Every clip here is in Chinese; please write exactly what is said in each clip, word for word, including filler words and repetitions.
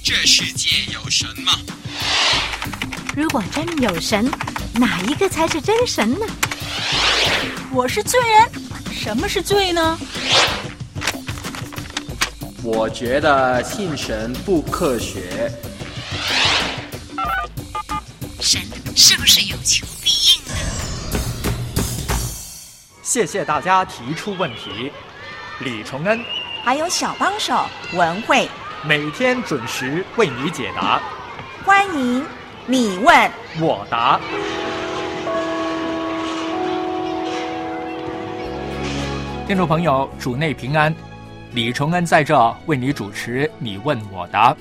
这世界有神吗？ 如果真有神，哪一个才是真神呢？ 我是罪人，什么是罪呢？ 我觉得信神不科学。 神是不是有求必应呢？ 谢谢大家提出问题，李崇恩还有小帮手文慧， 每天准时为你解答。 欢迎你问我答。听众朋友，主内平安，李崇恩在这为你主持你问我答。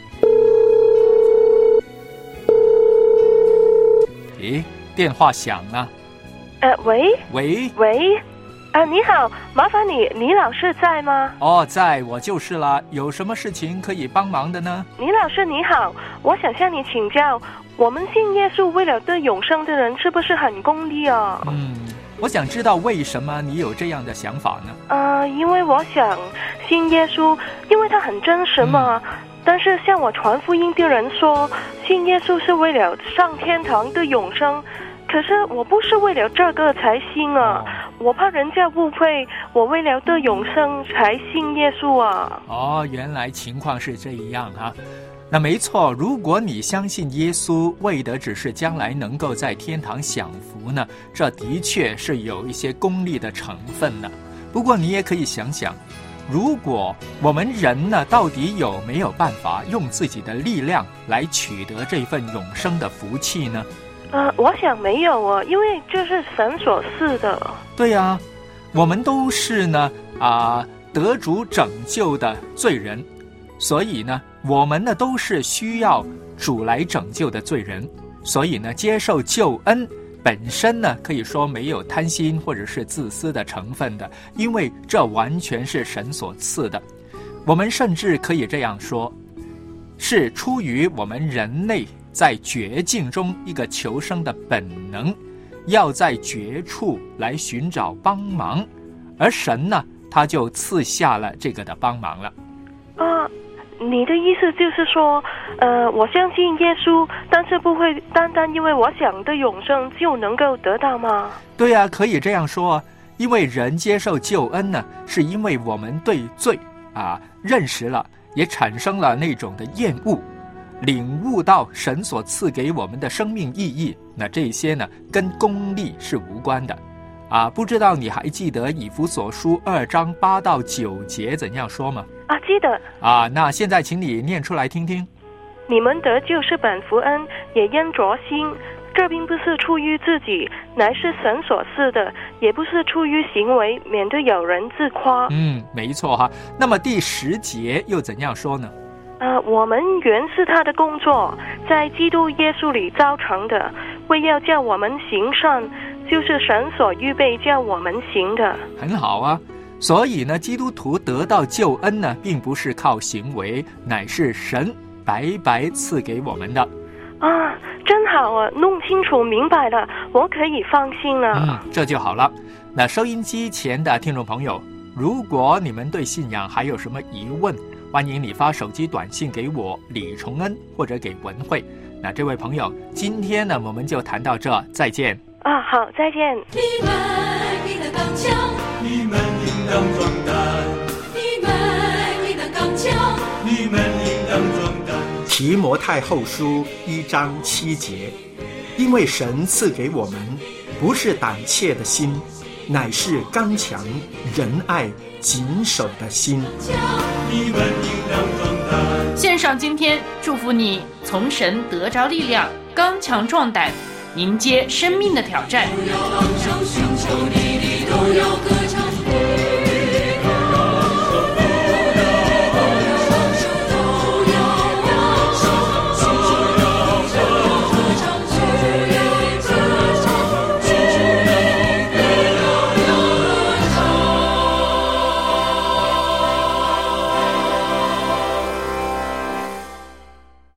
咦，电话响了。 呃，喂喂喂，呃，你好，麻烦你，倪老师在吗？ 哦，在，我就是了。有什么事情可以帮忙的呢？ 倪老师你好，我想向你请教，我们信耶稣为了得永生的人是不是很功利啊？ 嗯，我想知道为什么你有这样的想法呢？ 呃，因为我想信耶稣，因为他很真实嘛。嗯，但是向我传福音的人说，信耶稣是为了上天堂的永生，可是我不是为了这个才信啊。哦，我怕人家误会我为了得永生才信耶稣啊。 哦，原来情况是这样啊。那没错，如果你相信耶稣为的只是将来能够在天堂享福呢，这的确是有一些功利的成分呢。不过你也可以想想，如果我们人呢，到底有没有办法用自己的力量来取得这份永生的福气呢？ 呃，我想没有啊，因为这是神所赐的。 对啊，我们都是呢啊、呃、得主拯救的罪人，所以呢，我们呢都是需要主来拯救的罪人，所以呢，接受救恩本身呢，可以说没有贪心或者是自私的成分的，因为这完全是神所赐的。我们甚至可以这样说，是出于我们人类在绝境中一个求生的本能，要在绝处来寻找帮忙，而神呢，他就赐下了这个的帮忙了。 啊，你的意思就是说，呃，我相信耶稣，但是不会单单因为我想的永生就能够得到吗？ 对啊，可以这样说，因为人接受救恩呢，是因为我们对罪啊认识了，也产生了那种的厌恶，领悟到神所赐给我们的生命意义，那这些呢跟功利是无关的啊。不知道你还记得以弗所书二章八到九节怎样说吗？ 啊，记得啊。那现在请你念出来听听。 你们得救是本福恩，也因着心，这并不是出于自己，乃是神所赐的，也不是出于行为，免得有人自夸。 嗯，没错哈。那么第十节又怎样说呢？ 呃，我们原是他的工作，在基督耶稣里造成的，为要叫我们行善，就是神所预备叫我们行的。 很好啊。所以呢，基督徒得到救恩呢，并不是靠行为，乃是神白白赐给我们的。 啊，真好啊，弄清楚明白了，我可以放心了。 嗯，这就好了。那收音机前的听众朋友，如果你们对信仰还有什么疑问，欢迎你发手机短信给我李崇恩或者给文慧。那这位朋友，今天呢我们就谈到这，再见。 啊，好，再见。 你们应当刚强， 你们应当壮胆， 你们应当刚强， 你们应当壮胆。 提摩太后书一章七节，因为神赐给我们不是胆怯的心，乃是刚强、仁爱、谨守的心。 你们应当壮胆。 献上今天，祝福你从神得着力量，刚强壮胆，迎接生命的挑战。 都要昂首寻求你的，都要歌唱。